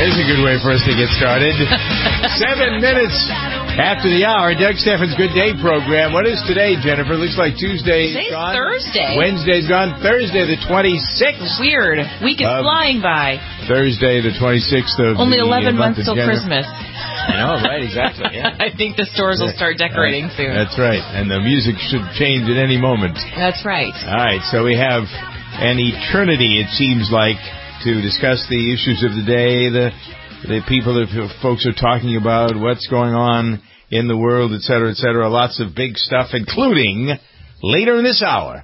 There's a good way for us to get started. 7 minutes after the hour, Doug Steffens' Good Day program. What is today, Jennifer? Looks like Tuesday's gone. Thursday. Wednesday's gone. Thursday, the 26th. Weird. Week is flying by. Thursday, the 26th of Only the 11 months till January. Christmas. I know, right? Exactly. Yeah. I think the stores will start decorating soon. That's right. And the music should change at any moment. That's right. All right. So we have an eternity, it seems like, to discuss the issues of the day, the people that folks are talking about, what's going on in the world, et cetera, et cetera. Lots of big stuff, including later in this hour,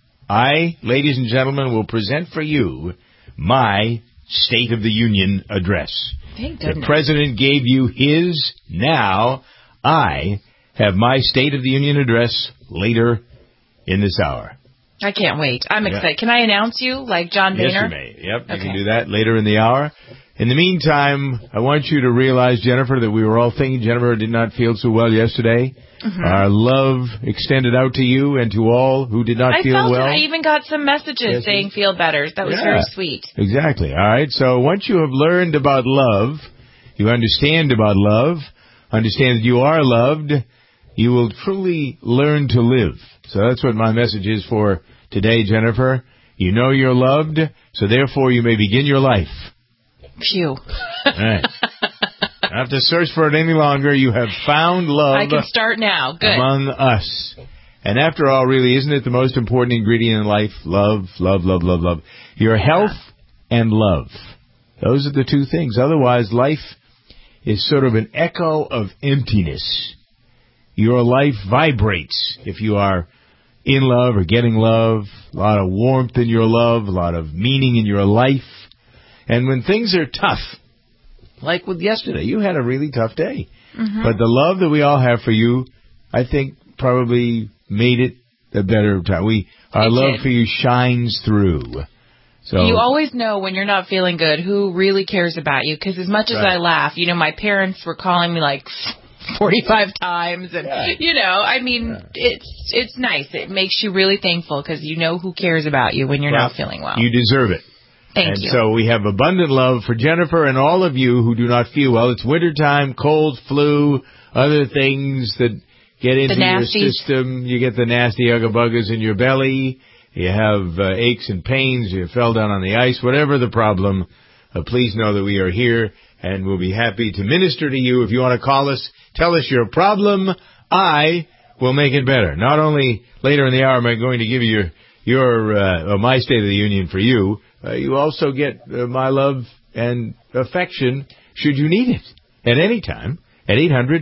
I, ladies and gentlemen, will present for you my State of the Union address. Thank goodness. The President gave you his. Now, I have my State of the Union address later in this hour. I can't wait. I'm excited. Can I announce you like John Boehner? Yes, you may. Yep, okay. You can do that later in the hour. In the meantime, I want you to realize, Jennifer, that we were all thinking Jennifer did not feel so well yesterday. Mm-hmm. Our love extended out to you and to all who did not feel well. I even got some messages saying feel better. That was very sweet. Exactly. All right. So once you have learned about love, you understand about love, understand that you are loved, you will truly learn to live. So that's what my message is for today, Jennifer. You know you're loved, so therefore you may begin your life. Phew. All right. Don't have to search for it any longer. You have found love. I can start now. Good. Among us. And after all, really, isn't it the most important ingredient in life? Love, love, love, love, love. Your health and love. Those are the two things. Otherwise, life is sort of an echo of emptiness. Your life vibrates if you are in love or getting love, a lot of warmth in your love, a lot of meaning in your life. And when things are tough, like with yesterday, you had a really tough day. Mm-hmm. But the love that we all have for you, I think, probably made it a better time. Our love for you shines through. So you always know when you're not feeling good who really cares about you. Because as much as I laugh, my parents were calling me like 45 times. And, it's nice. It makes you really thankful because you know who cares about you when you're not feeling well. You deserve it. Thank you. So we have abundant love for Jennifer and all of you who do not feel well. It's wintertime, cold, flu, other things that get into your system. You get the nasty ugga-buggas in your belly. You have aches and pains. You fell down on the ice. Whatever the problem, please know that we are here and we'll be happy to minister to you. If you want to call us, tell us your problem. I will make it better. Not only later in the hour am I going to give you your my State of the Union for you, you also get my love and affection should you need it at any time at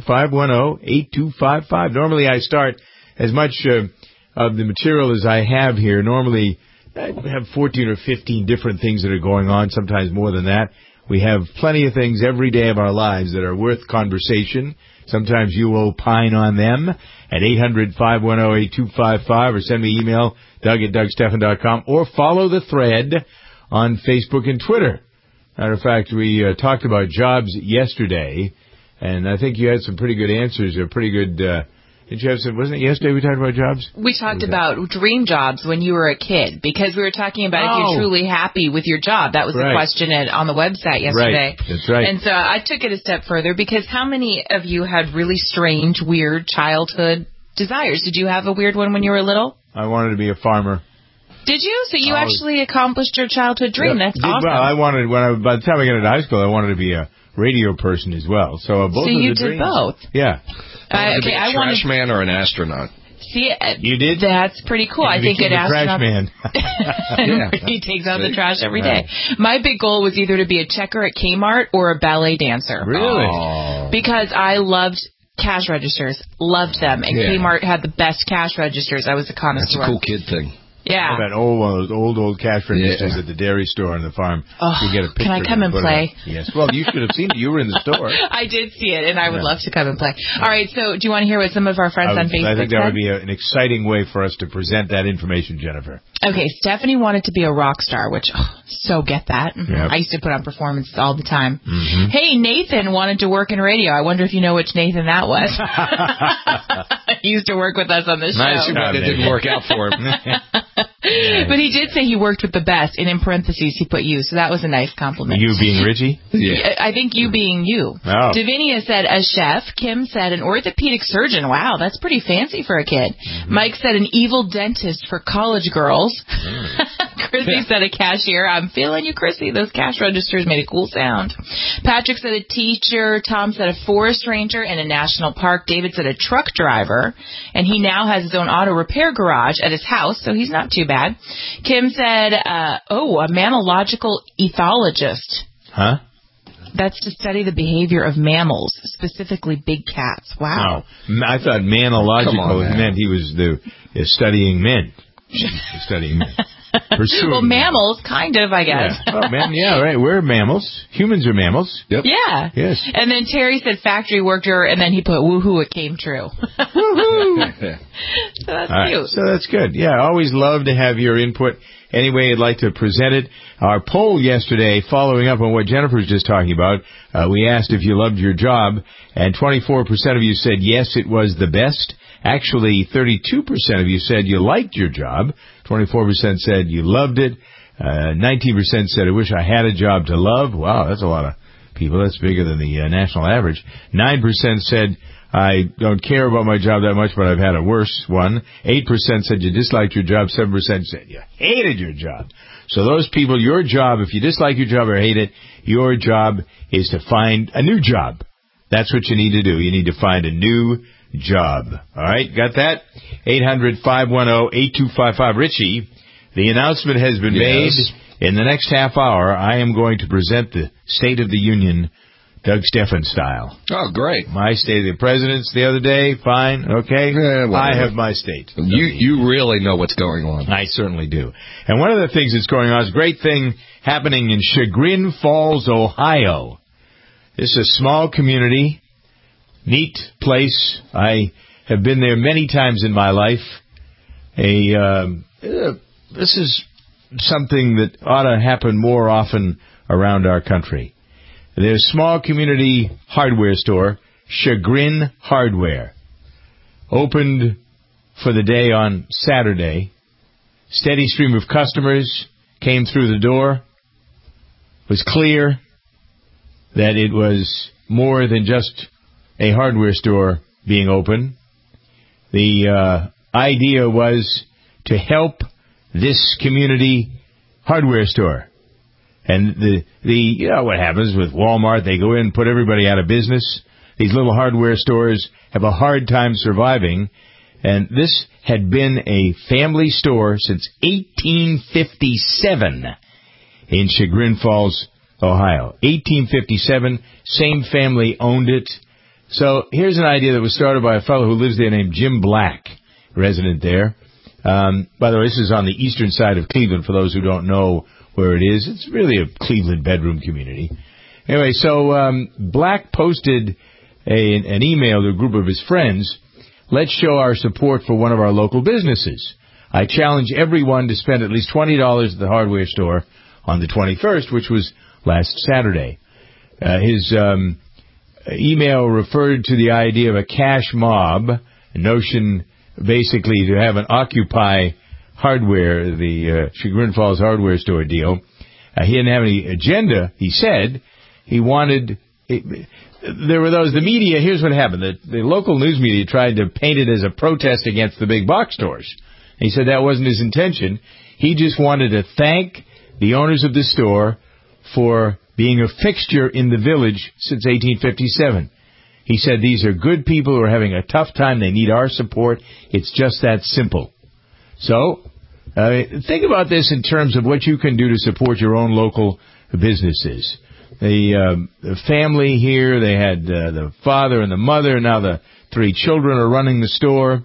800-510-8255. Normally I start as much of the material as I have here. Normally I have 14 or 15 different things that are going on, sometimes more than that. We have plenty of things every day of our lives that are worth conversation. Sometimes you will opine on them at 800-510-8255 or send me email, Doug@DougSteffen.com, or follow the thread on Facebook and Twitter. Matter of fact, we talked about jobs yesterday, and I think you had some pretty good answers, or pretty good, did you have some, wasn't it yesterday we talked about jobs? We talked about dream jobs when you were a kid, because we were talking about if you're truly happy with your job. That was the question on the website yesterday. Right. That's right. And so I took it a step further, because how many of you had really strange, weird childhood desires? Did you have a weird one when you were little? I wanted to be a farmer. Did you? So you actually accomplished your childhood dream. That's awesome. Well, by the time I got into high school, I wanted to be a radio person as well. So both of the dreams. So you did both? Yeah. I trash man or an astronaut? See, you did? That's pretty cool. I think an astronaut. Trash man. He takes out the trash every day. My big goal was either to be a checker at Kmart or a ballet dancer. Really? Oh. Because I loved cash registers. Loved them. And Kmart had the best cash registers. I was a connoisseur. That's a cool kid thing. Yeah. That old cash registers at the dairy store on the farm. Oh, you get a picture. Can I come and play? Yes. Well, you should have seen it. You were in the store. I did see it, and I would love to come and play. All right, so do you want to hear what some of our friends on Facebook I think that said? would be an exciting way for us to present that information, Jennifer. Okay, Stephanie wanted to be a rock star, which, so get that. Mm-hmm. Yep. I used to put on performances all the time. Mm-hmm. Hey, Nathan wanted to work in radio. I wonder if you know which Nathan that was. He used to work with us on this show. Nice, but it didn't work out for him. But he did say he worked with the best, and in parentheses he put you, so that was a nice compliment. You being Richie? Yeah. I think you being you. Oh. Davinia said a chef. Kim said an orthopedic surgeon. Wow, that's pretty fancy for a kid. Mm-hmm. Mike said an evil dentist for college girls. Chrissy said a cashier. I'm feeling you, Chrissy. Those cash registers made a cool sound. Patrick said a teacher. Tom said a forest ranger in a national park. David said a truck driver, and he now has his own auto repair garage at his house, so he's not too bad. Kim said, a mammalogical ethologist. Huh? That's to study the behavior of mammals, specifically big cats. Wow. Oh, I thought mammalogical meant he was studying men. Studying men. Well, mammals, kind of, I guess. Yeah. Oh, man, yeah, right. We're mammals. Humans are mammals. Yep. Yeah. Yes. And then Terry said factory worker, and then he put woohoo, it came true. Woohoo! So that's cute. So that's good. Yeah, I always love to have your input any way you'd like to present it. Our poll yesterday, following up on what Jennifer's just talking about, we asked if you loved your job, and 24% of you said yes, it was the best. Actually, 32% of you said you liked your job. 24% said you loved it. 19% said, I wish I had a job to love. Wow, that's a lot of people. That's bigger than the national average. 9% said, I don't care about my job that much, but I've had a worse one. 8% said you disliked your job. 7% said you hated your job. So those people, your job, if you dislike your job or hate it, your job is to find a new job. That's what you need to do. You need to find a new job. All right, got that? 800-510-8255. Richie, the announcement has been made. In the next half hour, I am going to present the State of the Union Doug Steffen style. Oh, great. My State of the President's the other day. Fine. Okay. I have my state. You really know what's going on. I certainly do. And one of the things that's going on is a great thing happening in Chagrin Falls, Ohio. This is a small community. Neat place. I have been there many times in my life. This is something that ought to happen more often around our country. There's a small community hardware store, Chagrin Hardware. Opened for the day on Saturday. Steady stream of customers came through the door. It was clear that it was more than just a hardware store being open. The idea was to help this community hardware store. And you know what happens with Walmart, they go in and put everybody out of business. These little hardware stores have a hard time surviving. And this had been a family store since 1857 in Chagrin Falls, Ohio. 1857, same family owned it. So here's an idea that was started by a fellow who lives there named Jim Black, resident there. By the way, this is on the eastern side of Cleveland, for those who don't know where it is. It's really a Cleveland bedroom community. Anyway, so Black posted an email to a group of his friends. Let's show our support for one of our local businesses. I challenge everyone to spend at least $20 at the hardware store on the 21st, which was last Saturday. His email referred to the idea of a cash mob, a notion basically to have an Occupy hardware, the Chagrin Falls hardware store deal. He didn't have any agenda, he said. He wanted... There were those, the media, here's what happened. The local news media tried to paint it as a protest against the big box stores. He said that wasn't his intention. He just wanted to thank the owners of the store for being a fixture in the village since 1857. He said these are good people who are having a tough time. They need our support. It's just that simple. So, think about this in terms of what you can do to support your own local businesses. The family here, they had the father and the mother. Now the 3 children are running the store.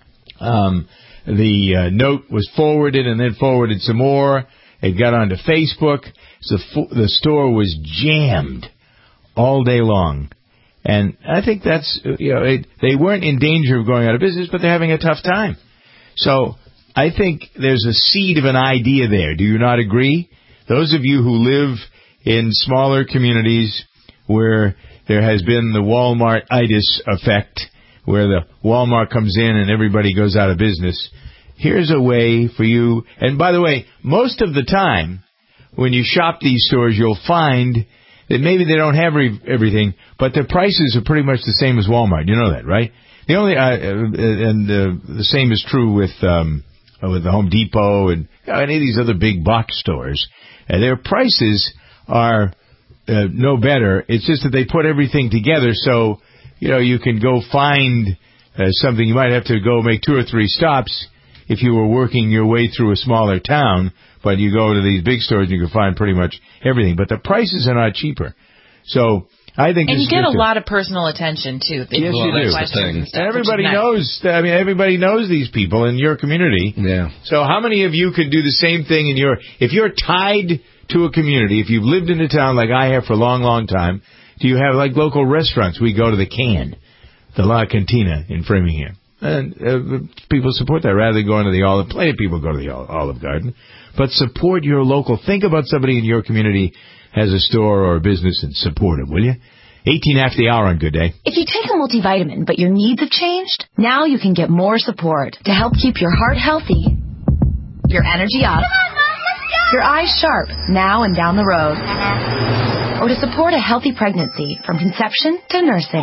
The note was forwarded and then forwarded some more. It got onto Facebook. So the store was jammed all day long. And I think that's, they weren't in danger of going out of business, but they're having a tough time. So I think there's a seed of an idea there. Do you not agree? Those of you who live in smaller communities where there has been the Walmart-itis effect, where the Walmart comes in and everybody goes out of business. Here's a way for you. And by the way, most of the time when you shop these stores, you'll find that maybe they don't have everything, but their prices are pretty much the same as Walmart. You know that, right? The only the same is true with the Home Depot and any of these other big box stores. Their prices are no better. It's just that they put everything together, so you can go find something. You might have to go make 2 or 3 stops if you were working your way through a smaller town, but you go to these big stores and you can find pretty much everything. But the prices are not cheaper. So I think and you get a lot of personal attention too. Yes, you do. And everybody knows. I mean, everybody knows these people in your community. Yeah. So how many of you could do the same thing if you're tied to a community? If you've lived in a town like I have for a long, long time, do you have like local restaurants? We go to the La Cantina in Framingham, and people support that rather than going to the Olive. Plenty of people go to the Olive Garden, but support your local. Think about somebody in your community has a store or a business and support it, will you? 18 after the hour on Good Day. If you take a multivitamin but your needs have changed, now you can get more support to help keep your heart healthy, your energy up, your eyes sharp now and down the road, or to support a healthy pregnancy from conception to nursing.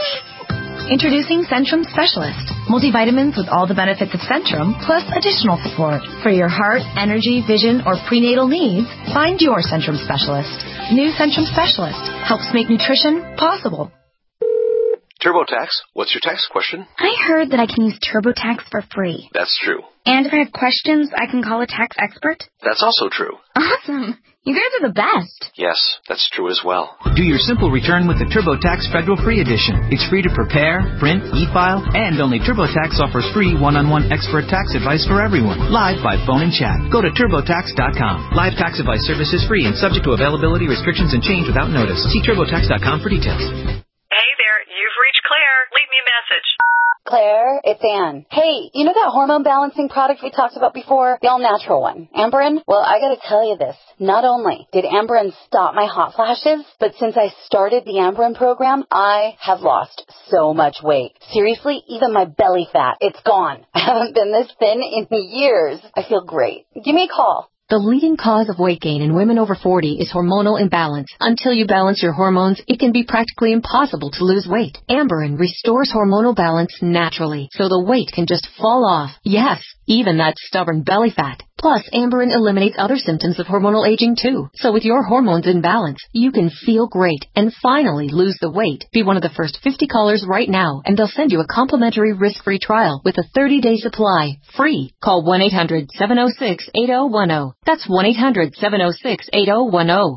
Introducing Centrum Specialist. Multivitamins with all the benefits of Centrum, plus additional support. For your heart, energy, vision, or prenatal needs, find your Centrum Specialist. New Centrum Specialist helps make nutrition possible. TurboTax, what's your tax question? I heard that I can use TurboTax for free. That's true. And if I have questions, I can call a tax expert? That's also true. Awesome. You guys are the best. Yes, that's true as well. Do your simple return with the TurboTax Federal Free Edition. It's free to prepare, print, e-file, and only TurboTax offers free one-on-one expert tax advice for everyone, live by phone and chat. Go to TurboTax.com. Live tax advice service is free and subject to availability, restrictions, and change without notice. See TurboTax.com for details. Hey there, you've reached Claire. Leave me a message. Claire, it's Ann. Hey, you know that hormone balancing product we talked about before? The all-natural one. Amberen? Well, I gotta tell you this. Not only did Amberen stop my hot flashes, but since I started the Amberen program, I have lost so much weight. Seriously, even my belly fat, it's gone. I haven't been this thin in years. I feel great. Give me a call. The leading cause of weight gain in women over 40 is hormonal imbalance. Until you balance your hormones, it can be practically impossible to lose weight. Amberen restores hormonal balance naturally, so the weight can just fall off. Yes, even that stubborn belly fat. Plus, Amberen eliminates other symptoms of hormonal aging too. So with your hormones in balance, you can feel great and finally lose the weight. Be one of the first 50 callers right now, and they'll send you a complimentary risk-free trial with a 30-day supply, free. Call 1-800-706-8010. That's 1-800-706-8010.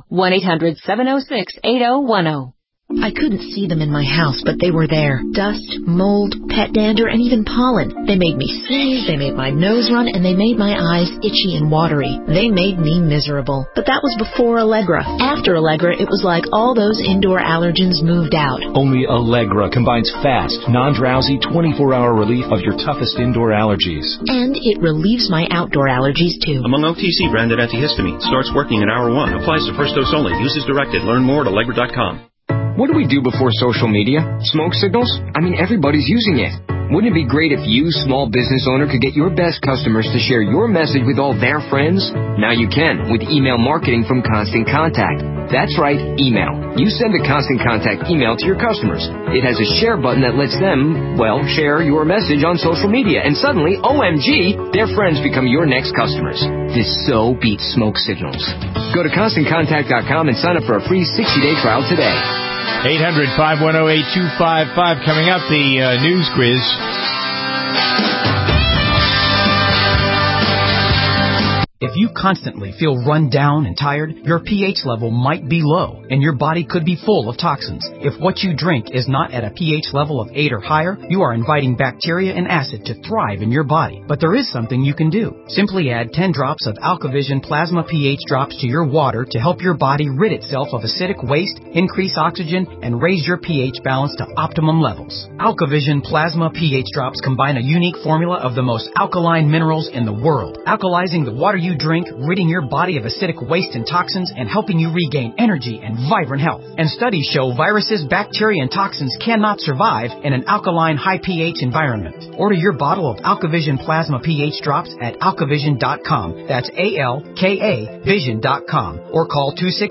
1-800-706-8010. I couldn't see them in my house, but they were there. Dust, mold, pet dander, and even pollen. They made me sneeze, they made my nose run, and they made my eyes itchy and watery. They made me miserable. But that was before Allegra. After Allegra, it was like all those indoor allergens moved out. Only Allegra combines fast, non-drowsy, 24-hour relief of your toughest indoor allergies. And it relieves my outdoor allergies, too. Among OTC branded antihistamine. Starts working at hour 1. Applies to first dose only. Uses directed. Learn more at Allegra.com. What do we do before social media? Smoke signals? I mean, everybody's using it. Wouldn't it be great if you, small business owner, could get your best customers to share your message with all their friends? Now you can with email marketing from Constant Contact. That's right, email. You send a Constant Contact email to your customers. It has a share button that lets them, well, share your message on social media. And suddenly, OMG, their friends become your next customers. This so beats smoke signals. Go to ConstantContact.com and sign up for a free 60-day trial today. 800-510-8255. Coming up, the news quiz. If you constantly feel run down and tired, your pH level might be low, and your body could be full of toxins. If what you drink is not at a pH level of 8 or higher, you are inviting bacteria and acid to thrive in your body. But there is something you can do. Simply add 10 drops of AlkaVision Plasma pH drops to your water to help your body rid itself of acidic waste, increase oxygen, and raise your pH balance to optimum levels. AlkaVision Plasma pH drops combine a unique formula of the most alkaline minerals in the world, alkalizing the water you drink, ridding your body of acidic waste and toxins and helping you regain energy and vibrant health. And studies show viruses, bacteria, and toxins cannot survive in an alkaline, high pH environment. Order your bottle of AlkaVision Plasma pH drops at alkavision.com. That's ALKA Vision.com. Or call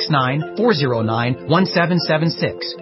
269-409-1776.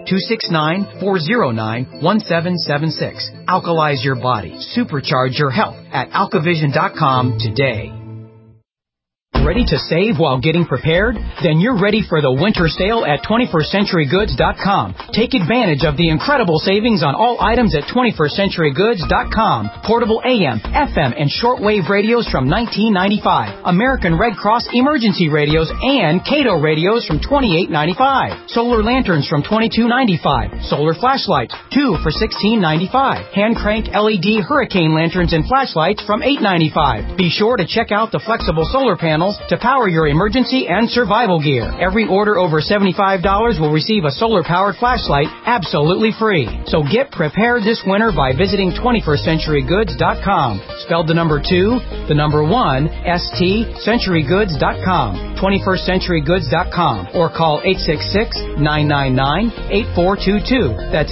269-409-1776. Alkalize your body. Supercharge your health at alkavision.com today. Ready to save while getting prepared? Then you're ready for the winter sale at 21stCenturyGoods.com. Take advantage of the incredible savings on all items at 21stCenturyGoods.com. Portable AM, FM, and shortwave radios from $19.95. American Red Cross emergency radios and Cato radios from $28.95. Solar lanterns from $22.95. Solar flashlights, 2 for $16.95. Hand crank LED hurricane lanterns and flashlights from $8.95. Be sure to check out the flexible solar panels to power your emergency and survival gear. Every order over $75 will receive a solar-powered flashlight absolutely free. So get prepared this winter by visiting 21stCenturyGoods.com. Spelled the number 2, the number 1, ST, CenturyGoods.com. 21stCenturyGoods.com. Or call 866-999-8422. That's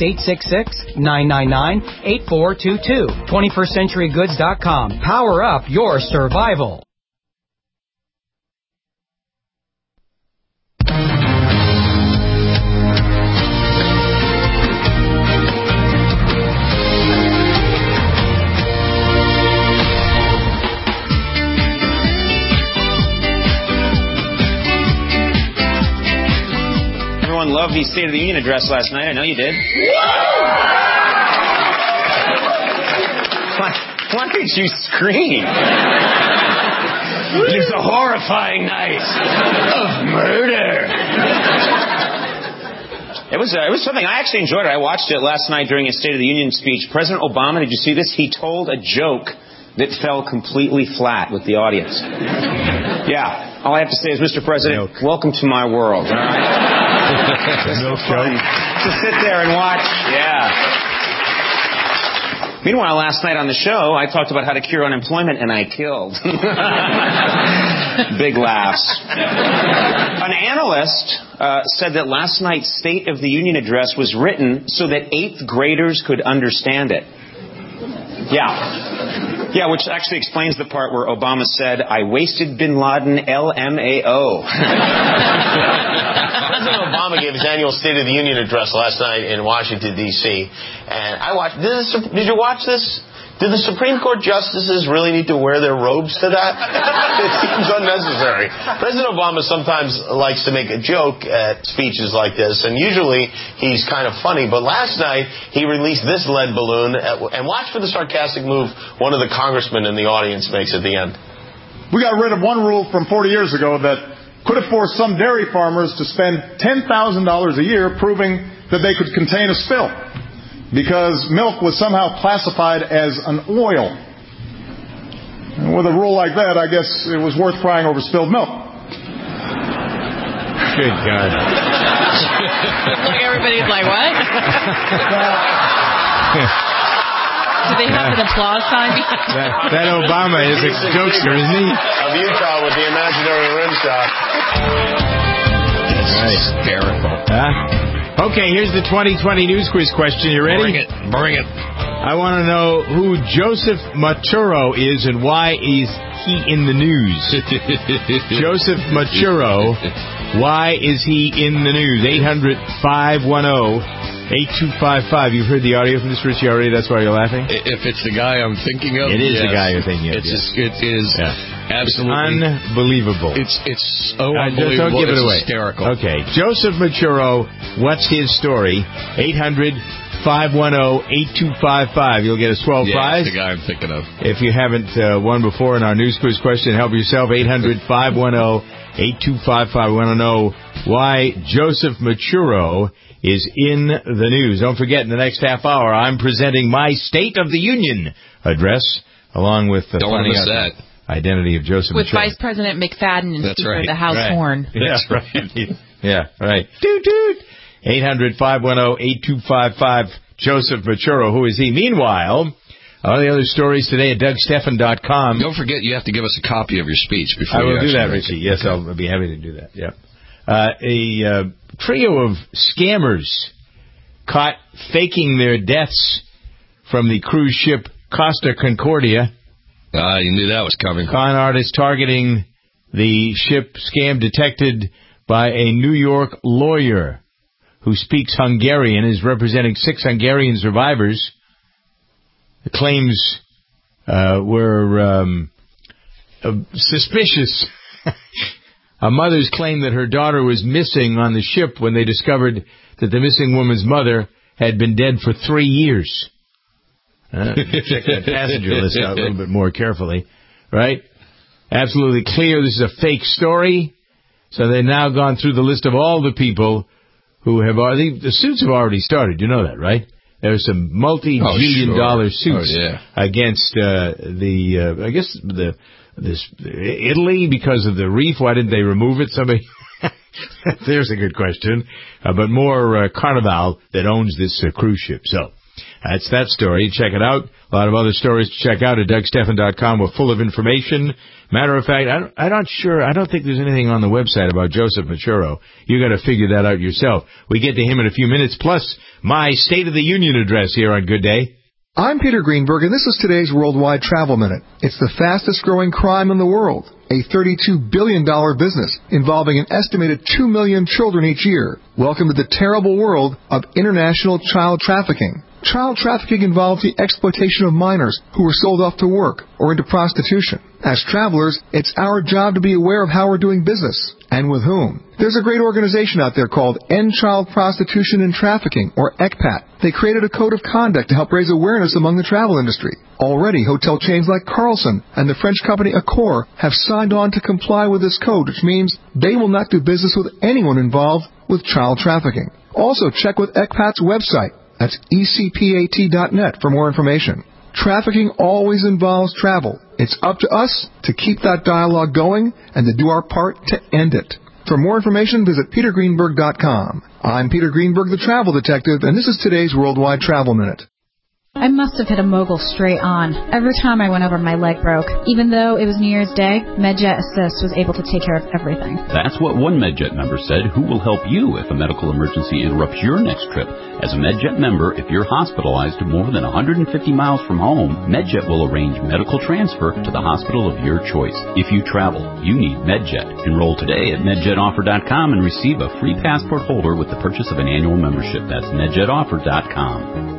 866-999-8422. 21stCenturyGoods.com. Power up your survival. Loved the State of the Union address last night. I know you did. Why did you scream? It was a horrifying night of murder. It was something I actually enjoyed. I watched it last night during his State of the Union speech. President Obama, did you see this? He told a joke that fell completely flat with the audience. Yeah. All I have to say is, Mr. President, welcome to my world. All right? It's so fun to sit there and watch. Yeah. Meanwhile, last night on the show, I talked about how to cure unemployment, and I killed. Big laughs. An analyst said that last night's State of the Union address was written so that 8th graders could understand it. Yeah, which actually explains the part where Obama said, "I wasted bin Laden, LMAO." President Obama gave his annual State of the Union address last night in Washington, D.C. And I watched. Did you watch this? Did the Supreme Court justices really need to wear their robes to that? It seems unnecessary. President Obama sometimes likes to make a joke at speeches like this, and usually he's kind of funny. But last night, he released this lead balloon, and watch for the sarcastic move one of the congressmen in the audience makes at the end. We got rid of one rule from 40 years ago that could have forced some dairy farmers to spend $10,000 a year proving that they could contain a spill, because milk was somehow classified as an oil. And with a rule like that, I guess it was worth crying over spilled milk. Good God. Like everybody's like, what? Do they have an applause sign? that Obama is a jokester, isn't he? Of Utah with the imaginary rim shot. Hysterical. Okay, here's the 2020 news quiz question. You ready? Bring it. I want to know who Joseph Maduro is and why is he in the news. Joseph Maduro, why is he in the news? 800-510-8255. You've heard the audio from this, Richie, already? That's why you're laughing? If it's the guy I'm thinking of, it is the guy you're thinking of. It is absolutely unbelievable. It's so unbelievable. Don't give it away. Hysterical. Okay, Joseph Maduro, what's his story? 800-510-8255. You'll get a swell prize. That's the guy I'm thinking of. If you haven't won before in our news quiz question, help yourself. 800-510-8255. We want to know why Joseph Maduro is in the news. Don't forget, in the next half hour, I'm presenting my State of the Union address, along with the funny identity of Joseph with Maduro. Vice President McFadden and Speaker of the House Horn. That's right. Yeah, right. Toot toot. 800-510-8255. Joseph Maduro, who is he? Meanwhile, All the other stories today at DougStephan.com. Don't forget, you have to give us a copy of your speech before I will you do that, Richie. Yes, okay. I'll be happy to do that. Yeah. A trio of scammers caught faking their deaths from the cruise ship Costa Concordia. You knew that was coming. Con artists targeting the ship scam detected by a New York lawyer who speaks Hungarian, is representing 6 Hungarian survivors. The claims were suspicious. A mother's claim that her daughter was missing on the ship when they discovered that the missing woman's mother had been dead for 3 years. Check that passenger list out a little bit more carefully, right? Absolutely clear this is a fake story. So they've now gone through the list of all the people who have already... The suits have already started. You know that, right? There are some multi-billion-dollar suits against Italy because of the reef. Why didn't they remove it? Somebody... There's a good question. But more Carnival that owns this cruise ship. So that's that story. Check it out. A lot of other stories to check out at DougStephan.com. We're full of information. Matter of fact, I don't think there's anything on the website about Joseph Machuro. You got to figure that out yourself. We get to him in a few minutes, plus my State of the Union address here on Good Day. I'm Peter Greenberg, and this is today's Worldwide Travel Minute. It's the fastest-growing crime in the world, a $32 billion business involving an estimated 2 million children each year. Welcome to the terrible world of international child trafficking. Child trafficking involves the exploitation of minors who are sold off to work or into prostitution. As travelers, it's our job to be aware of how we're doing business and with whom. There's a great organization out there called End Child Prostitution and Trafficking, or ECPAT. They created a code of conduct to help raise awareness among the travel industry. Already, hotel chains like Carlson and the French company Accor have signed on to comply with this code, which means they will not do business with anyone involved with child trafficking. Also, check with ECPAT's website. That's ecpat.net for more information. Trafficking always involves travel. It's up to us to keep that dialogue going and to do our part to end it. For more information, visit petergreenberg.com. I'm Peter Greenberg, the Travel Detective, and this is today's Worldwide Travel Minute. I must have hit a mogul straight on. Every time I went over, my leg broke. Even though it was New Year's Day, MedJet Assist was able to take care of everything. That's what one MedJet member said, who will help you if a medical emergency interrupts your next trip. As a MedJet member, if you're hospitalized more than 150 miles from home, MedJet will arrange medical transfer to the hospital of your choice. If you travel, you need MedJet. Enroll today at MedJetOffer.com and receive a free passport holder with the purchase of an annual membership. That's MedJetOffer.com.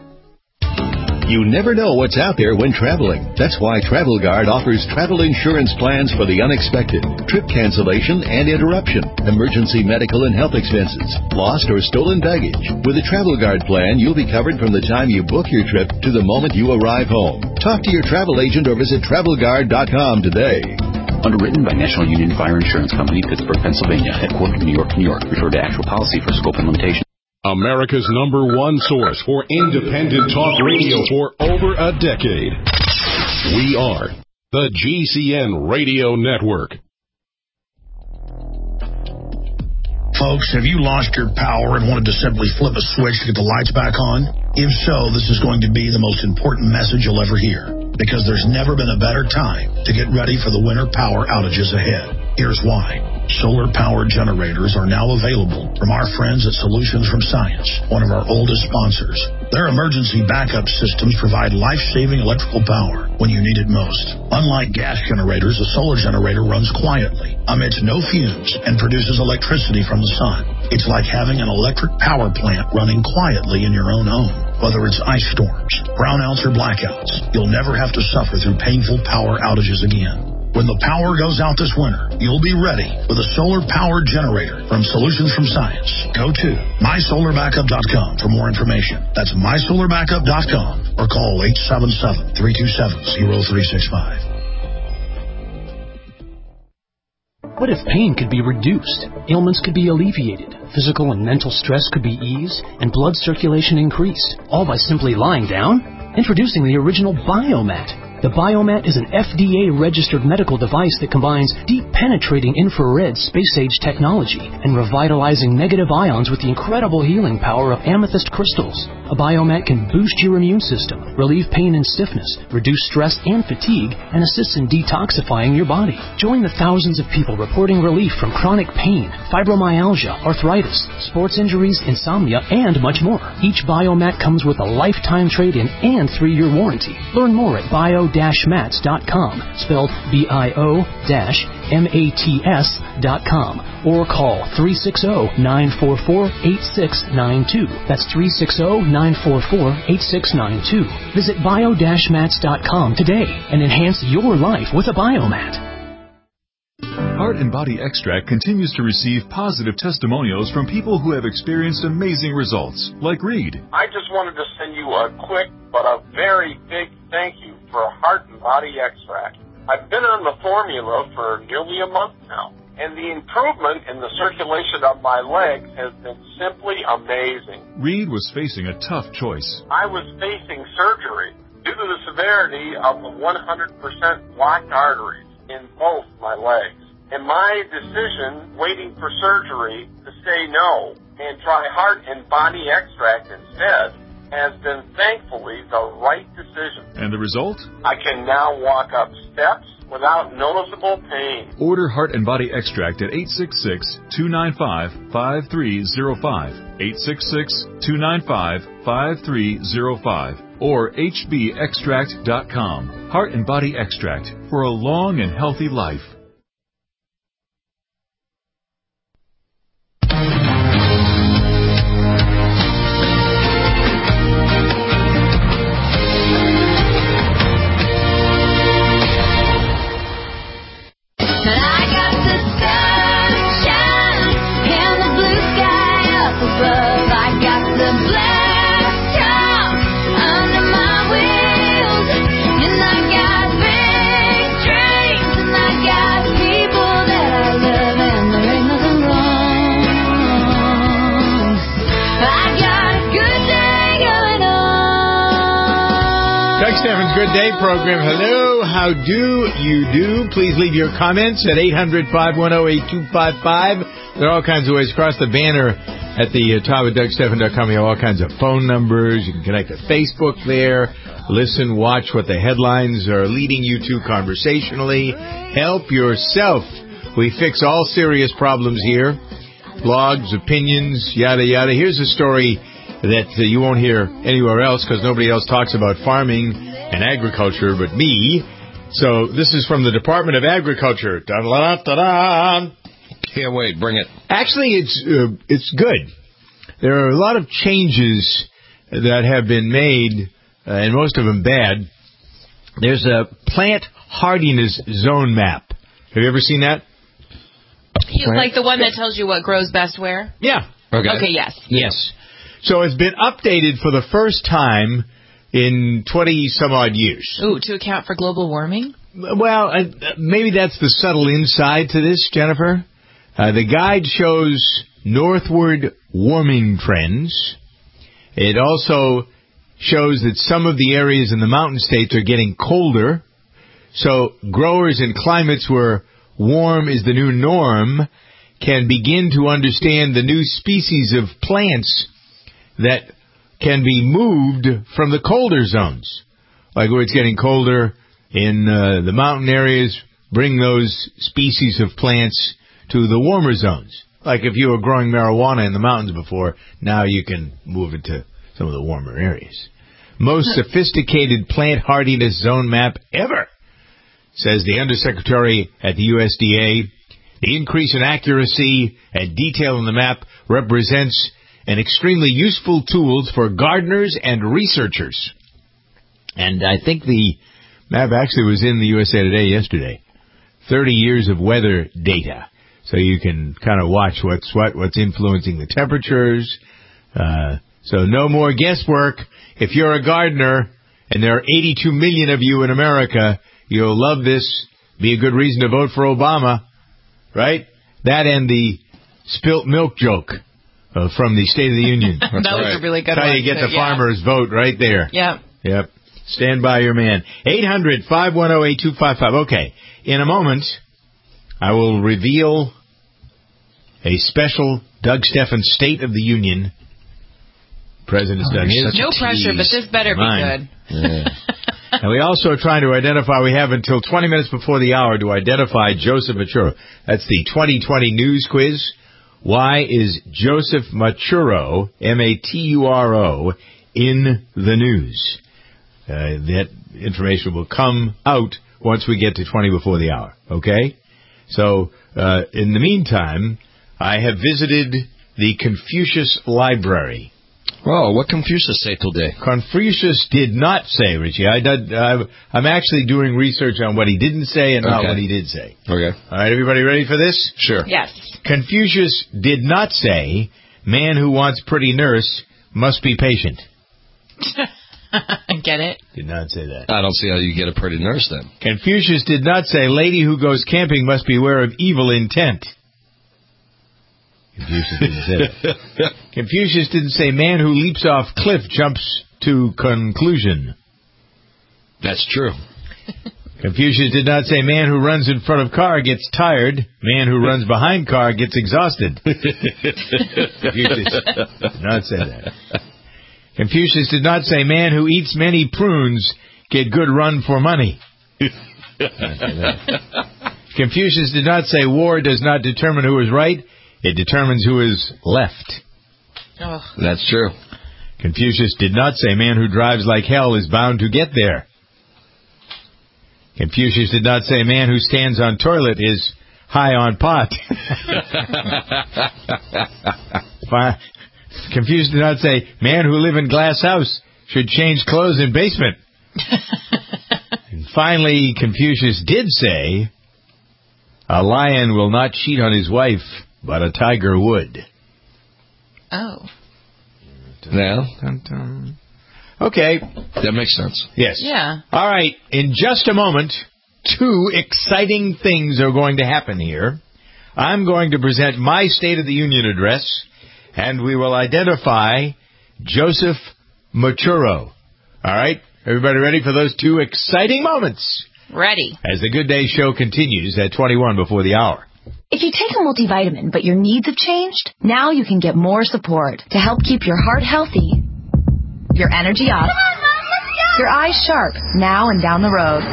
You never know what's out there when traveling. That's why Travel Guard offers travel insurance plans for the unexpected, trip cancellation and interruption, emergency medical and health expenses, lost or stolen baggage. With a Travel Guard plan, you'll be covered from the time you book your trip to the moment you arrive home. Talk to your travel agent or visit TravelGuard.com today. Underwritten by National Union Fire Insurance Company, Pittsburgh, Pennsylvania. Headquartered in New York, New York. Refer to actual policy for scope and limitation. America's #1 source for independent talk radio for over a decade. We are the GCN Radio Network. Folks, have you lost your power and wanted to simply flip a switch to get the lights back on? If so, this is going to be the most important message you'll ever hear, because there's never been a better time to get ready for the winter power outages ahead. Here's why. Solar-powered generators are now available from our friends at Solutions from Science, one of our oldest sponsors. Their emergency backup systems provide life-saving electrical power when you need it most. Unlike gas generators, a solar generator runs quietly, emits no fumes, and produces electricity from the sun. It's like having an electric power plant running quietly in your own home. Whether it's ice storms, brownouts, or blackouts, you'll never have to suffer through painful power outages again. When the power goes out this winter, you'll be ready with a solar-powered generator from Solutions from Science. Go to mysolarbackup.com for more information. That's mysolarbackup.com or call 877-327-0365. What if pain could be reduced, ailments could be alleviated, physical and mental stress could be eased, and blood circulation increased, all by simply lying down? Introducing the original Biomat. The Biomat is an FDA-registered medical device that combines deep penetrating infrared space-age technology and revitalizing negative ions with the incredible healing power of amethyst crystals. A Biomat can boost your immune system, relieve pain and stiffness, reduce stress and fatigue, and assists in detoxifying your body. Join the thousands of people reporting relief from chronic pain, fibromyalgia, arthritis, sports injuries, insomnia, and much more. Each Biomat comes with a lifetime trade-in and 3-year warranty. Learn more at bio-mats.com, spelled bio-mats.com, or call 360-944-8692. That's 360-944-8692. Visit bio-mats.com today and enhance your life with a Biomat. Heart and Body Extract continues to receive positive testimonials from people who have experienced amazing results, like Reed. I just wanted to send you a quick but a very big thank you for Heart and Body Extract. I've been on the formula for nearly a month now, and the improvement in the circulation of my legs has been simply amazing. Reed was facing a tough choice. I was facing surgery due to the severity of the 100% blocked arteries in both my legs. And my decision, waiting for surgery, to say no and try Heart and Body Extract instead, has been thankfully the right decision. And the result? I can now walk up steps without noticeable pain. Order Heart and Body Extract at 866-295-5305, 866-295-5305, or hbextract.com. Heart and Body Extract for a long and healthy life. Stefan's Good Day program. Hello, how do you do? Please leave your comments at 800-510-8255. There are all kinds of ways. Across the banner at the top of DougStephan.com, you have all kinds of phone numbers. You can connect to Facebook there. Listen, watch what the headlines are leading you to conversationally. Help yourself. We fix all serious problems here. Blogs, opinions, yada, yada. Here's a story that you won't hear anywhere else because nobody else talks about farming and agriculture but me. So this is from the Department of Agriculture. Da-da-da-da-da. Can't wait. Bring it. Actually, it's good. There are a lot of changes that have been made, and most of them bad. There's a plant hardiness zone map. Have you ever seen that? Like the one that tells you what grows best where? Yeah. Okay, yes. Yes. So it's been updated for the first time in 20-some-odd years. Ooh, to account for global warming? Well, maybe that's the subtle inside to this, Jennifer. The guide shows northward warming trends. It also shows that some of the areas in the mountain states are getting colder. So growers in climates where warm is the new norm can begin to understand the new species of plants that can be moved from the colder zones. Like where it's getting colder in the mountain areas, bring those species of plants to the warmer zones. Like if you were growing marijuana in the mountains before, now you can move it to some of the warmer areas. Most sophisticated plant hardiness zone map ever, says the Undersecretary at the USDA. The increase in accuracy and detail in the map represents an extremely useful tool for gardeners and researchers. And I think the map actually was in the USA Today yesterday. 30 years of weather data. So you can kind of watch what's influencing the temperatures. So no more guesswork. If you're a gardener, and there are 82 million of you in America, you'll love this. Be a good reason to vote for Obama, right? That and the spilt milk joke from the State of the Union. That was a really good one. That's how you get the farmer's vote right there. Yep. Stand by your man. 800-510-8255. Okay. In a moment, I will reveal a special Doug Stephan State of the Union. President's done his. No pressure, but this better be good. Yeah. And we also are trying to identify, we have until 20 minutes before the hour to identify Joseph Maturo. That's the 2020 news quiz. Why is Joseph Maturo, M-A-T-U-R-O, in the news? That information will come out once we get to 20 before the hour. Okay? So, in the meantime, I have visited the Confucius Library. Oh, what Confucius say today? Confucius did not say, Richie. I'm actually doing research on what he didn't say and not what he did say. Okay. All right, everybody ready for this? Sure. Yes. Confucius did not say, man who wants pretty nurse must be patient. Get it? Did not say that. I don't see how you get a pretty nurse then. Confucius did not say, lady who goes camping must beware of evil intent. Confucius didn't say that. Confucius didn't say, man who leaps off cliff jumps to conclusion. That's true. Confucius did not say, man who runs in front of car gets tired. Man who runs behind car gets exhausted. Confucius did not say that. Confucius did not say, man who eats many prunes get good run for money. Confucius did not say, war does not determine who is right. It determines who is left. Oh. That's true. Confucius did not say, man who drives like hell is bound to get there. Confucius did not say, man who stands on toilet is high on pot. Confucius did not say, man who live in glass house should change clothes in basement. And finally, Confucius did say, a lion will not cheat on his wife, but a tiger would. Oh. Yeah. Okay. That makes sense. Yes. Yeah. All right. In just a moment, two exciting things are going to happen here. I'm going to present my State of the Union address, and we will identify Joseph Maturo. All right? Everybody ready for those two exciting moments? Ready. As the Good Day Show continues at 21 before the hour. If you take a multivitamin but your needs have changed, now you can get more support to help keep your heart healthy, your energy up, your eyes sharp now and down the road,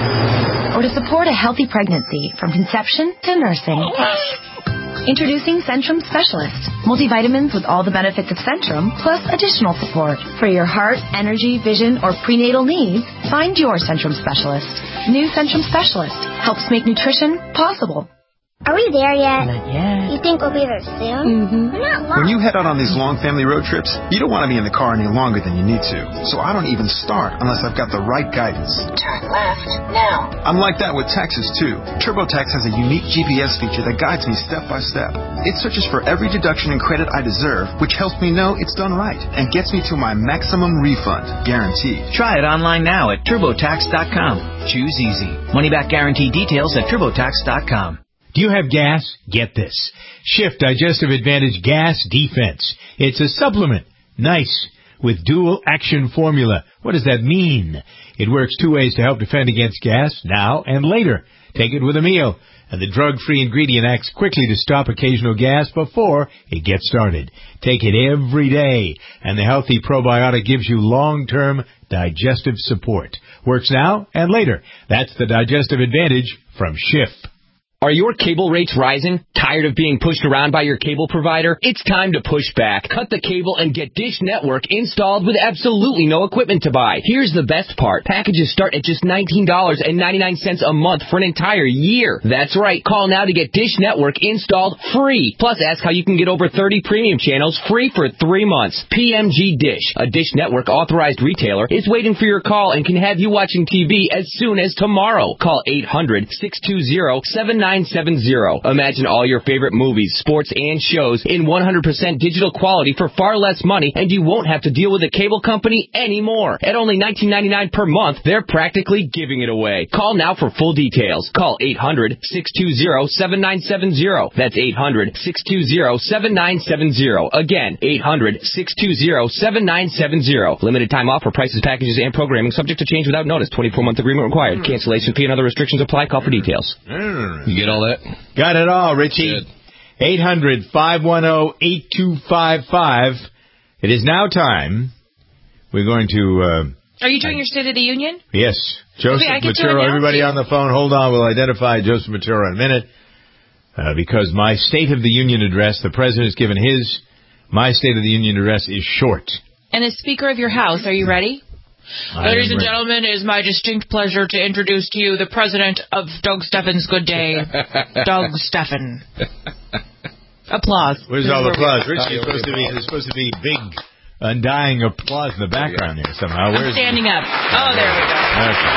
or to support a healthy pregnancy from conception to nursing. Introducing Centrum Specialist. Multivitamins with all the benefits of Centrum, plus additional support. For your heart, energy, vision, or prenatal needs, find your Centrum Specialist. New Centrum Specialist helps make nutrition possible. Are we there yet? Not yet. You think we'll be there soon? Mm-hmm. We're not long. When you head out on these long family road trips, you don't want to be in the car any longer than you need to. So I don't even start unless I've got the right guidance. Turn left now. I'm like that with taxes, too. TurboTax has a unique GPS feature that guides me step by step. It searches for every deduction and credit I deserve, which helps me know it's done right and gets me to my maximum refund, guaranteed. Try it online now at TurboTax.com. Choose easy. Money back guarantee details at TurboTax.com. Do you have gas? Get this. Shift Digestive Advantage Gas Defense. It's a supplement. Nice. With dual action formula. What does that mean? It works two ways to help defend against gas, now and later. Take it with a meal. And the drug-free ingredient acts quickly to stop occasional gas before it gets started. Take it every day. And the healthy probiotic gives you long-term digestive support. Works now and later. That's the Digestive Advantage from Schiff. Are your cable rates rising? Tired of being pushed around by your cable provider? It's time to push back. Cut the cable and get Dish Network installed with absolutely no equipment to buy. Here's the best part. Packages start at just $19.99 a month for an entire year. That's right. Call now to get Dish Network installed free. Plus, ask how you can get over 30 premium channels free for 3 months. PMG Dish, a Dish Network authorized retailer, is waiting for your call and can have you watching TV as soon as tomorrow. Call 800-620-7999 7970. Imagine all your favorite movies, sports, and shows in 100% digital quality for far less money, and you won't have to deal with a cable company anymore. At only $19.99 per month, they're practically giving it away. Call now for full details. Call 800-620-7970. That's 800-620-7970. Again, 800-620-7970. Limited time offer. Prices, packages, and programming subject to change without notice. 24-month agreement required. Cancellation fee and other restrictions apply. Call for details. You get all that? Got it all, Richie. 800-510-8255. It is now time. We're going to... Are you doing your State of the Union? Yes. Joseph Maturo, everybody on the phone, hold on. We'll identify Joseph Maturo in a minute. Because my State of the Union address, the President has given his. My State of the Union address is short. And as Speaker of your House, are you ready? Ladies and gentlemen, it is my distinct pleasure to introduce to you the President of Doug Steffen's Good Day, Doug Steffen. Applause. Where's all the applause? Richie, there's supposed to be big, undying applause in the background here somehow. I'm standing up. Oh, there we go. Okay.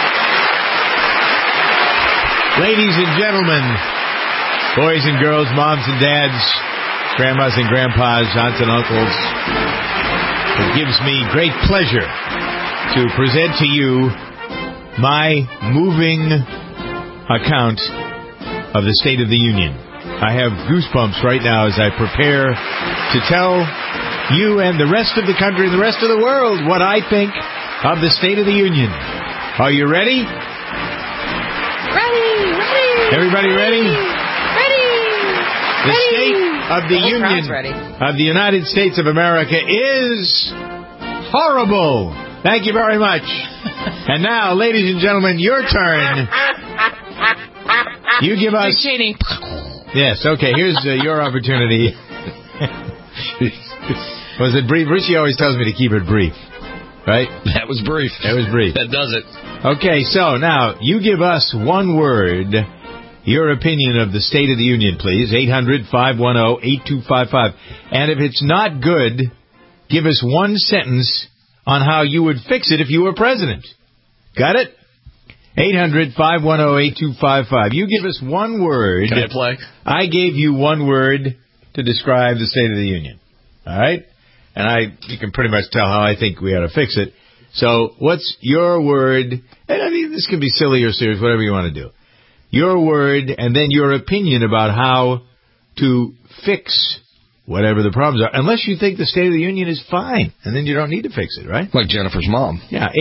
Ladies and gentlemen, boys and girls, moms and dads, grandmas and grandpas, aunts and uncles, it gives me great pleasure to present to you my moving account of the State of the Union. I have goosebumps right now as I prepare to tell you and the rest of the country and the rest of the world what I think of the State of the Union. Are you ready? Ready. Everybody ready? Ready. The State of the Union of the United States of America is horrible. Thank you very much. And now, ladies and gentlemen, your turn. You give us... Cheney. Yes, okay, here's your opportunity. Was it brief? Richie always tells me to keep it brief. Right? That was brief. That does it. Okay, so now, you give us one word, your opinion of the State of the Union, please. 800-510-8255. And if it's not good, give us one sentence on how you would fix it if you were president. Got it? 800-510-8255. You give us one word. Can I play? I gave you one word to describe the State of the Union. All right? And you can pretty much tell how I think we ought to fix it. So what's your word? And I mean, this can be silly or serious, whatever you want to do. Your word and then your opinion about how to fix whatever the problems are, unless you think the State of the Union is fine, and then you don't need to fix it, right? Like Jennifer's mom. Yeah,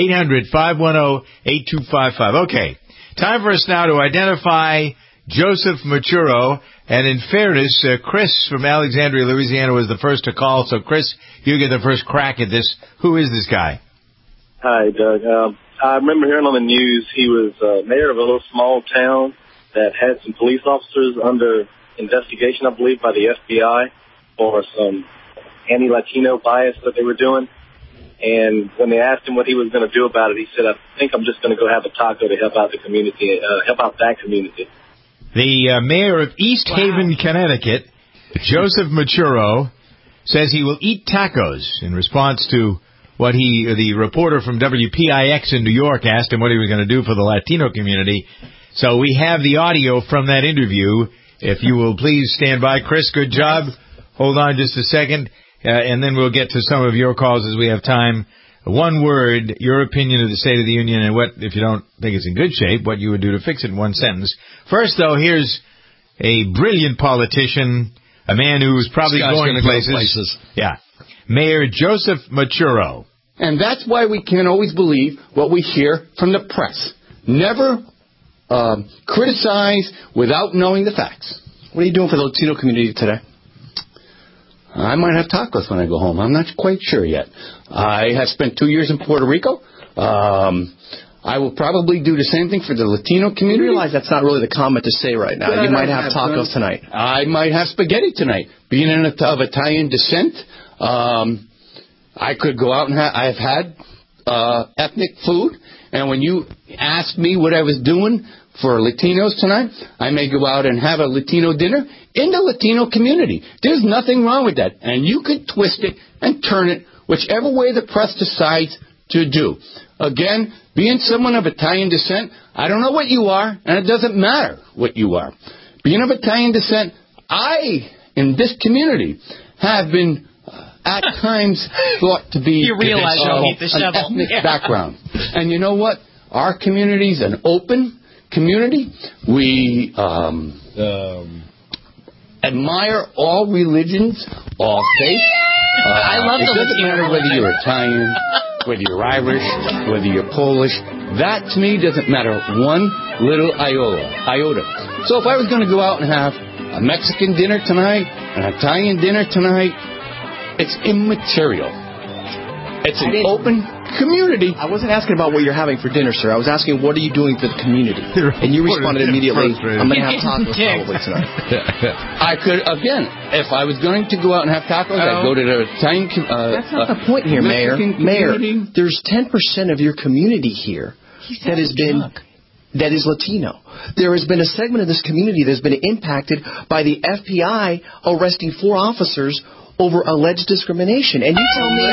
800-510-8255. Okay, time for us now to identify Joseph Maturo, and in fairness, Chris from Alexandria, Louisiana was the first to call, so Chris, you get the first crack at this. Who is this guy? Hi, Doug. I remember hearing on the news he was mayor of a little small town that had some police officers under investigation, I believe, by the FBI for some anti-Latino bias that they were doing. And when they asked him what he was going to do about it, he said, I think I'm just going to go have a taco to help out the community, help out that community. The mayor of East Haven, Connecticut, Joseph Maturo, says he will eat tacos in response to what the reporter from WPIX in New York asked him what he was going to do for the Latino community. So we have the audio from that interview. If you will please stand by. Chris, good job. Hold on just a second, and then we'll get to some of your calls as we have time. One word, your opinion of the State of the Union, and what, if you don't think it's in good shape, what you would do to fix it in one sentence. First, though, here's a brilliant politician, a man who's probably going places. Yeah. Mayor Joseph Maturo. And that's why we can't always believe what we hear from the press. Never criticize without knowing the facts. What are you doing for the Latino community today? I might have tacos when I go home. I'm not quite sure yet. I have spent 2 years in Puerto Rico. I will probably do the same thing for the Latino community. You realize that's not really the comment to say right now. You might have tacos tonight. I might have spaghetti tonight. Being of Italian descent, I could go out and I've had ethnic food. And when you ask me what I was doing for Latinos tonight, I may go out and have a Latino dinner in the Latino community. There's nothing wrong with that. And you could twist it and turn it whichever way the press decides to do. Again, Being someone of Italian descent, I don't know what you are, and it doesn't matter what you are. Being of Italian descent, I, in this community, have been at times thought to be you realize an ethnic background. And you know what? Our community is an open community. We admire all religions, all faiths. I love it the doesn't matter whether you're Italian, whether you're Irish, whether you're Polish. That, to me, doesn't matter one little iota. So if I was going to go out and have a Mexican dinner tonight, an Italian dinner tonight, it's immaterial. It's an open community. I wasn't asking about what you're having for dinner, sir. I was asking, what are you doing for the community? And you responded immediately, I'm going to have tacos probably tonight. I could, again, if I was going to go out and have tacos, I'd go to the Italian That's not the point here, Mayor. Mayor, there's 10% of your community here that has been... that is Latino. There has been a segment of this community that has been impacted by the FBI arresting 4 officers over alleged discrimination. And you tell me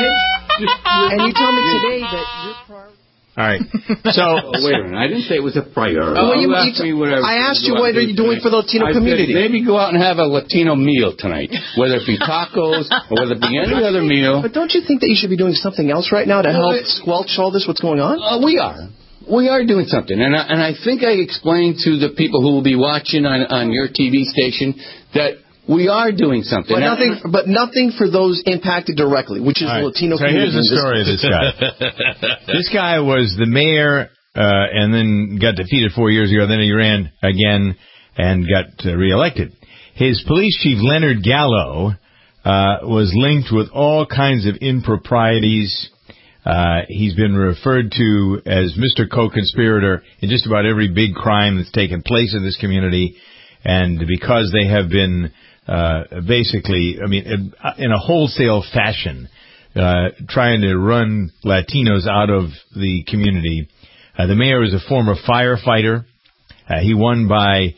today that you're priority. All right. So wait a minute. I didn't say it was a priority. I asked you what are you doing for the Latino community. Maybe go out and have a Latino meal tonight, whether it be tacos or whether it be any other meal. But don't you think that you should be doing something else right now to help squelch all this? What's going on? We are. We are doing something, and I think I explained to the people who will be watching on your TV station that we are doing something. But nothing for those impacted directly, which is the Latino community. Here's the story of this guy. This guy was the mayor and then got defeated 4 years ago. Then he ran again and got reelected. His police chief, Leonard Gallo, was linked with all kinds of improprieties. He's been referred to as Mr. Co-Conspirator in just about every big crime that's taken place in this community. And because they have been basically, in a wholesale fashion, trying to run Latinos out of the community. The mayor is a former firefighter. He won by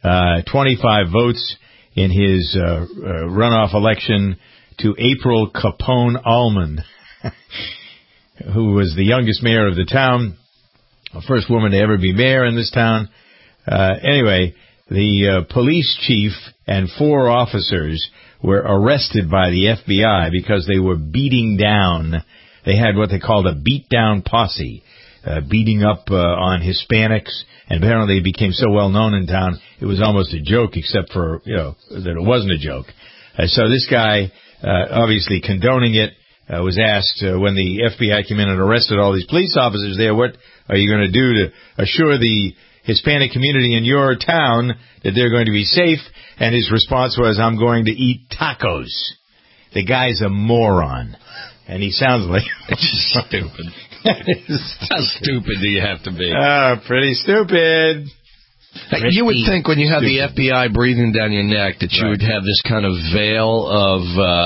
25 votes in his runoff election to April Capone Allman, who was the youngest mayor of the town, the first woman to ever be mayor in this town. Anyway, the police chief and 4 officers were arrested by the FBI because they were beating down. They had what they called a beat-down posse, beating up on Hispanics, and apparently it became so well known in town it was almost a joke, except for that it wasn't a joke. So this guy, obviously condoning it, was asked when the FBI came in and arrested all these police officers there, what are you going to do to assure the Hispanic community in your town that they're going to be safe? And his response was, I'm going to eat tacos. The guy's a moron. And he sounds like... Stupid. How stupid do you have to be? Pretty stupid. You would think when you have the FBI breathing down your neck that you would have this kind of veil of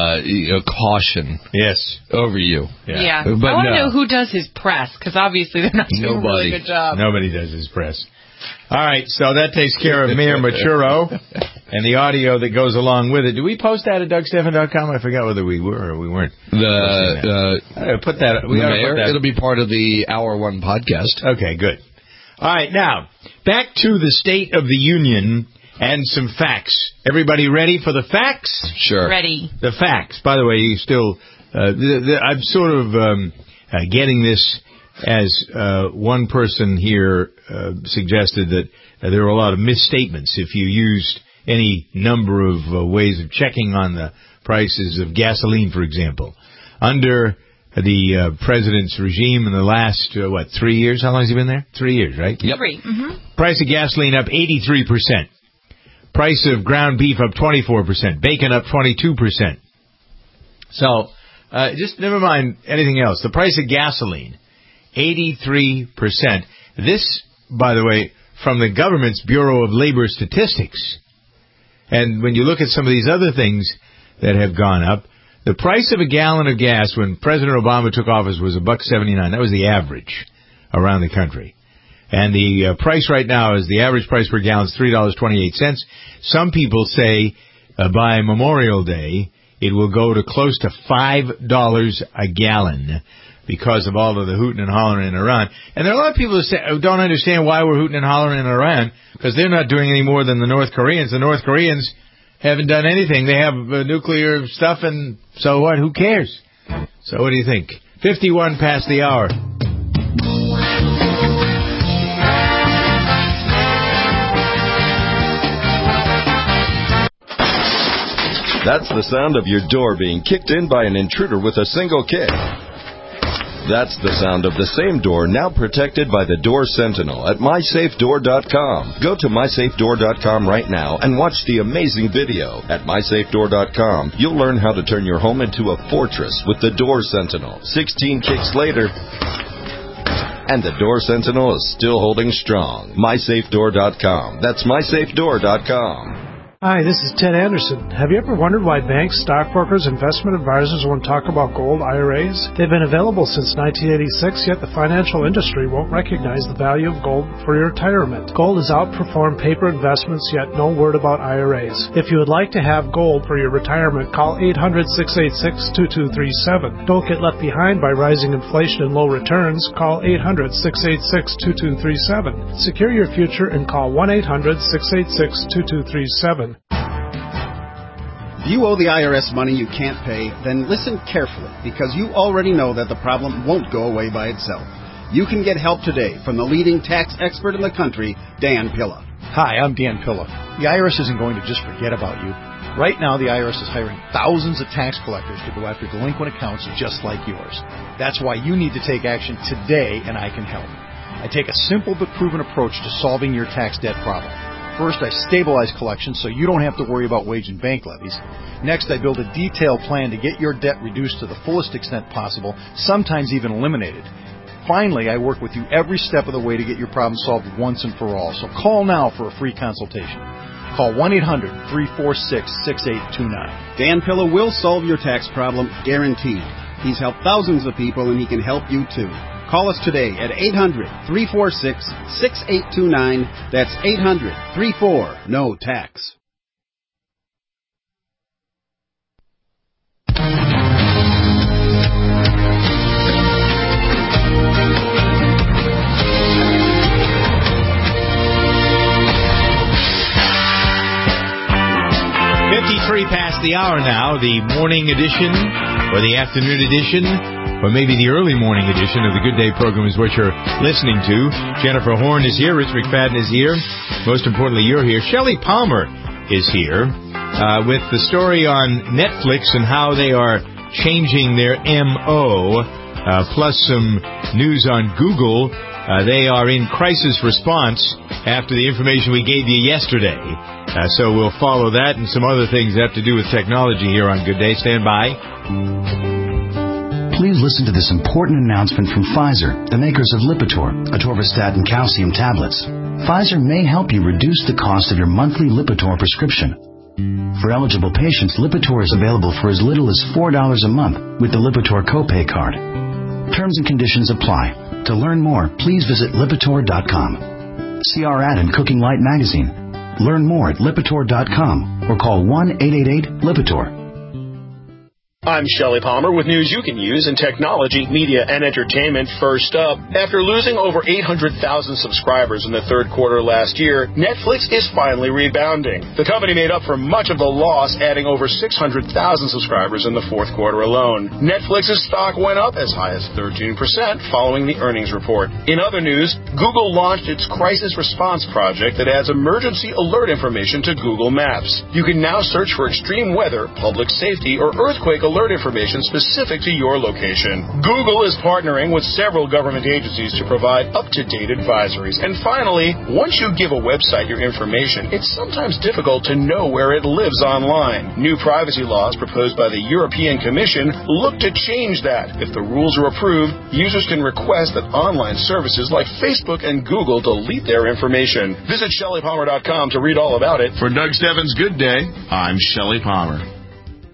caution over you. Yeah. But I want to know who does his press, because obviously they're not doing a really good job. Nobody does his press. All right, so that takes care of Mayor Machuro and the audio that goes along with it. Did we post that at DougStephan.com? I forgot whether we were or we weren't. Put that. It'll be part of the Hour 1 podcast. Okay, good. All right, now, back to the State of the Union and some facts. Everybody ready for the facts? Sure. Ready. The facts. By the way, you still... I'm sort of getting this as one person here suggested that there were a lot of misstatements if you used any number of ways of checking on the prices of gasoline, for example. Under the president's regime in the last, 3 years? How long has he been there? 3 years, right? Yep. 3. Mm-hmm. Price of gasoline up 83%. Price of ground beef up 24%. Bacon up 22%. So, just never mind anything else. The price of gasoline, 83%. This, by the way, from the government's Bureau of Labor Statistics. And when you look at some of these other things that have gone up, the price of a gallon of gas when President Obama took office was $1.79. That was the average around the country. And the price right now is the average price per gallon is $3.28. Some people say by Memorial Day it will go to close to $5 a gallon because of all of the hooting and hollering in Iran. And there are a lot of people who don't understand why we're hooting and hollering in Iran, because they're not doing any more than the North Koreans. The North Koreans haven't done anything. They have nuclear stuff, and so what? Who cares? So what do you think? 51 past the hour. That's the sound of your door being kicked in by an intruder with a single kick. That's the sound of the same door now protected by the Door Sentinel at MySafeDoor.com. Go to MySafeDoor.com right now and watch the amazing video. At MySafeDoor.com, you'll learn how to turn your home into a fortress with the Door Sentinel. 16 kicks later, and the Door Sentinel is still holding strong. MySafeDoor.com. That's MySafeDoor.com. Hi, this is Ted Anderson. Have you ever wondered why banks, stockbrokers, investment advisors won't talk about gold IRAs? They've been available since 1986, yet the financial industry won't recognize the value of gold for your retirement. Gold has outperformed paper investments, yet no word about IRAs. If you would like to have gold for your retirement, call 800-686-2237. Don't get left behind by rising inflation and low returns. Call 800-686-2237. Secure your future and call 1-800-686-2237. If you owe the IRS money you can't pay, then listen carefully, because you already know that the problem won't go away by itself. You can get help today from the leading tax expert in the country, Dan Pilla. Hi, I'm Dan Pilla. The IRS isn't going to just forget about you. Right now, the IRS is hiring thousands of tax collectors to go after delinquent accounts just like yours. That's why you need to take action today, and I can help. I take a simple but proven approach to solving your tax debt problem. First, I stabilize collections so you don't have to worry about wage and bank levies. Next, I build a detailed plan to get your debt reduced to the fullest extent possible, sometimes even eliminated. Finally, I work with you every step of the way to get your problem solved once and for all. So call now for a free consultation. Call 1-800-346-6829. Dan Pilla will solve your tax problem, guaranteed. He's helped thousands of people, and he can help you too. Call us today at 800-346-6829. That's 800-34-NO-TAX. Past the hour now, the morning edition or the afternoon edition or maybe the early morning edition of the Good Day program is what you're listening to. Jennifer Horn is here. Rich McFadden is here. Most importantly, you're here. Shelley Palmer is here with the story on Netflix and how they are changing their MO, plus some news on Google. They are in crisis response after the information we gave you yesterday. So we'll follow that and some other things that have to do with technology here on Good Day. Stand by. Please listen to this important announcement from Pfizer, the makers of Lipitor, atorvastatin calcium tablets. Pfizer may help you reduce the cost of your monthly Lipitor prescription. For eligible patients, Lipitor is available for as little as $4 a month with the Lipitor copay card. Terms and conditions apply. To learn more, please visit Lipitor.com. See our ad in Cooking Light magazine. Learn more at Lipitor.com or call 1-888-LIPITOR. I'm Shelley Palmer with news you can use in technology, media, and entertainment. First up, after losing over 800,000 subscribers in the third quarter last year, Netflix is finally rebounding. The company made up for much of the loss, adding over 600,000 subscribers in the fourth quarter alone. Netflix's stock went up as high as 13% following the earnings report. In other news, Google launched its crisis response project that adds emergency alert information to Google Maps. You can now search for extreme weather, public safety, or earthquake alert information specific to your location. Google is partnering with several government agencies to provide up-to-date advisories. And finally, once you give a website your information, it's sometimes difficult to know where it lives online. New privacy laws proposed by the European Commission look to change that. If the rules are approved, users can request that online services like Facebook and Google delete their information. Visit ShelleyPalmer.com to read all about it. For Doug Stebbins' Good Day, I'm Shelley Palmer.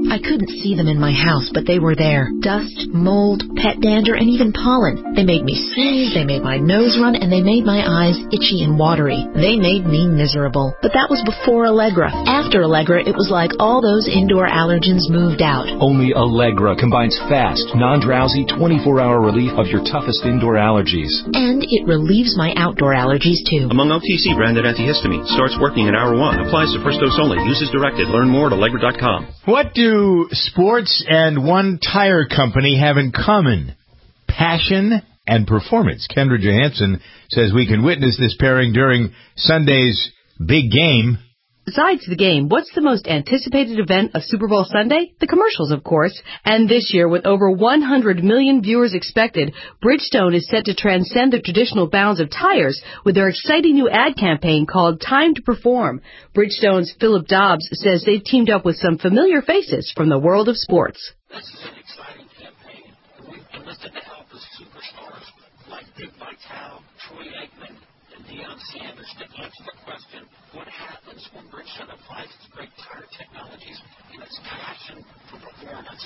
I couldn't see them in my house, but they were there. Dust, mold, pet dander, and even pollen. They made me sneeze, they made my nose run, and they made my eyes itchy and watery. They made me miserable. But that was before Allegra. After Allegra, it was like all those indoor allergens moved out. Only Allegra combines fast, non-drowsy, 24-hour relief of your toughest indoor allergies. And it relieves my outdoor allergies, too. Among OTC branded antihistamine. Starts working in hour 1. Applies to first dose only. Uses directed. Learn more at Allegra.com. What do sports and one tire company have in common? Passion and performance. Kendra Johansson says we can witness this pairing during Sunday's big game. Besides the game, what's the most anticipated event of Super Bowl Sunday? The commercials, of course. And this year, with over 100 million viewers expected, Bridgestone is set to transcend the traditional bounds of tires with their exciting new ad campaign called Time to Perform. Bridgestone's Philip Dobbs says they've teamed up with some familiar faces from the world of sports. This is an exciting campaign. We've enlisted the help of superstars like Dick Vitale, Troy Aikman, and Deion Sanders to answer the question, what happens when Bridgestone applies its great tire technologies and its passion for performance?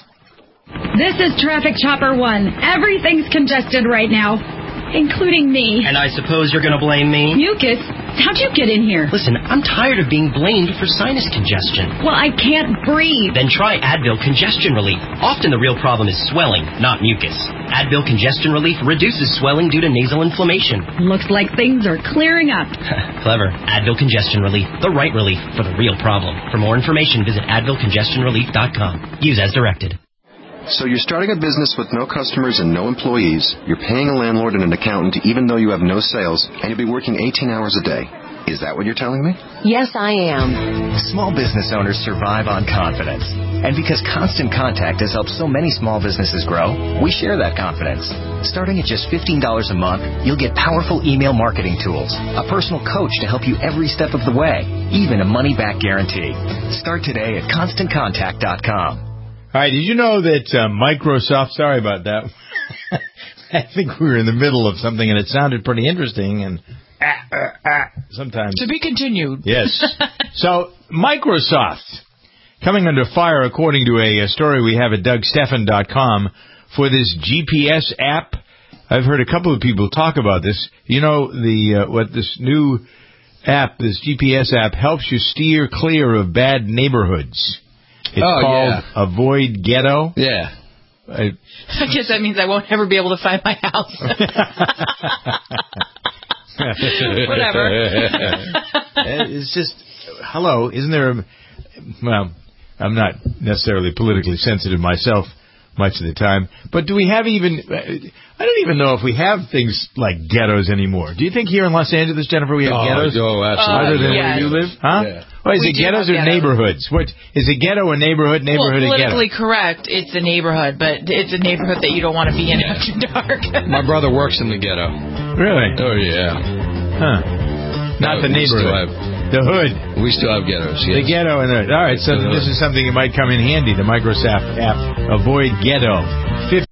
This is Traffic Chopper 1. Everything's congested right now, including me. And I suppose you're going to blame me? Mucus? How'd you get in here? Listen, I'm tired of being blamed for sinus congestion. Well, I can't breathe. Then try Advil Congestion Relief. Often the real problem is swelling, not mucus. Advil Congestion Relief reduces swelling due to nasal inflammation. Looks like things are clearing up. Clever. Advil Congestion Relief. The right relief for the real problem. For more information, visit AdvilCongestionRelief.com. Use as directed. So you're starting a business with no customers and no employees. You're paying a landlord and an accountant even though you have no sales, and you'll be working 18 hours a day. Is that what you're telling me? Yes, I am. Small business owners survive on confidence. And because Constant Contact has helped so many small businesses grow, we share that confidence. Starting at just $15 a month, you'll get powerful email marketing tools, a personal coach to help you every step of the way, even a money-back guarantee. Start today at ConstantContact.com. All right, did you know that Microsoft, sorry about that, I think we were in the middle of something and it sounded pretty interesting and sometimes. To be continued. Yes. So, Microsoft, coming under fire according to a story we have at DougStephan.com for this GPS app. I've heard a couple of people talk about this. You know, what this new app, this GPS app, helps you steer clear of bad neighborhoods. It's called Avoid Ghetto. Yeah. I guess that means I won't ever be able to find my house. Whatever. It's just, hello, isn't there well, I'm not necessarily politically sensitive myself much of the time, but do we have even, I don't even know if we have things like ghettos anymore. Do you think here in Los Angeles, Jennifer, we have ghettos? Oh, absolutely. Other than where you live? Huh? Yeah. Well, is it ghettos or neighborhoods? What is a ghetto? A neighborhood? Neighborhood? Well, a ghetto? politically correct, it's a neighborhood, but it's a neighborhood that you don't want to be in after dark. My brother works in the ghetto. Really? Oh, yeah. Huh. Not the neighborhood. The hood. We still have ghettos, yes. The ghetto and the hood. All right, so this is something that might come in handy, the Microsoft app, Avoid Ghetto.